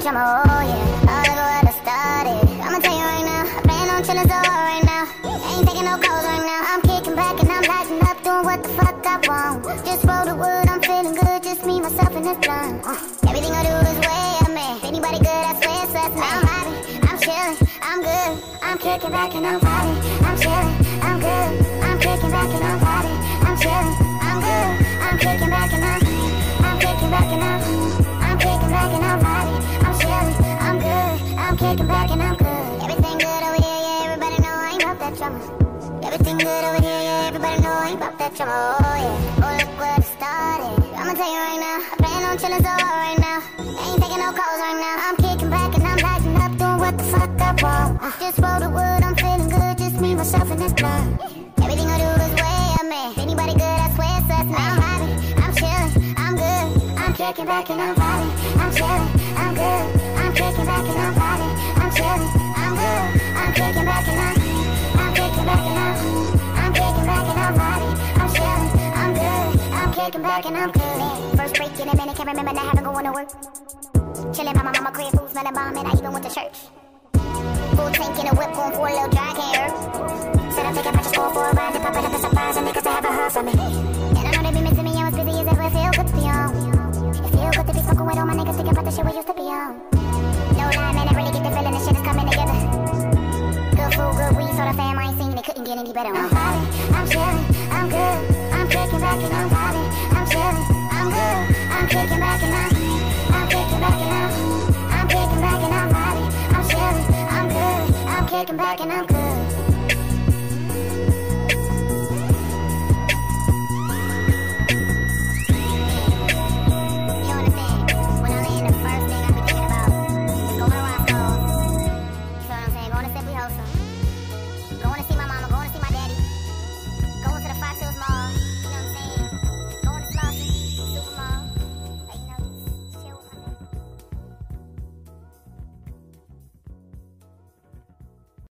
drama, oh yeah. Oh, look at what I started. I'ma tell you right now, I plan on chillin' so hard right now. Ain't taking no calls right now. I'm kicking back and I'm lighting up, doing what the fuck I want. Just roll the wood, I'm feeling good, just me, myself, and this blunt. Everything I do is way up, man. If anybody good, I swear it's us, man. I'm vibing, I'm chillin', I'm good. I'm kicking back and I'm vibing, I'm chillin', I'm good. I'm kicking back and I'm vibing, I'm chillin', I'm good. I'm kicking back and I'm kicking back and I'm kicking back and I'm vibing, I'm chillin', I'm good. I'm kicking back and I'm good. Everything good over here, yeah, everybody know I ain't about that drama. Everything good over here, yeah, everybody know I ain't about that drama, oh yeah. Oh, look where it started. I'ma tell you right now, I plan on chillin' so hard right now. Ain't taking no calls right now. I'm kicking back and I'm lighting up, doing what the fuck I want. Just roll the wood, I'm feeling good, just me, myself, and this blunt. Everything I do is way up, man. If anybody good, I swear it's us, man. I'm vibing, I'm chillin', I'm good. I'm kicking back and I'm vibing, I'm chillin', I'm good. I'm kicking back and I'm vibing, I'm chillin', I'm good. I'm kicking back and I'm kicking back and I'm kicking back and I'm vibing, I'm chillin', I'm good. I'm kicking back and I'm good. First break in a minute, can't remember not having going to work. Chillin' by my mama crib, food smelling bomb, and I even went to church. Full tank in a whip, going for a little dry, can't hurt. Said I'm taking my just go for a ride, to pop it up a surprise, and niggas they haven't heard from me. And I know they be missing me, I was busy as ever, it feel good to be on. It feel good to be smoking with all my niggas, thinking about the shit we used to be on. No lie, man, I really get the feeling the shit is coming together. Good food, good weed, so the fam I ain't seen, it couldn't get any better. I'm vibing, I'm chillin', I'm good. I'm kicking back and I'm vibing, I'm chillin', I'm good. I'm kicking back and I'm kicking back and I'm kicking back and I'm vibing, I'm chillin', I'm good. I'm kicking back and I'm good.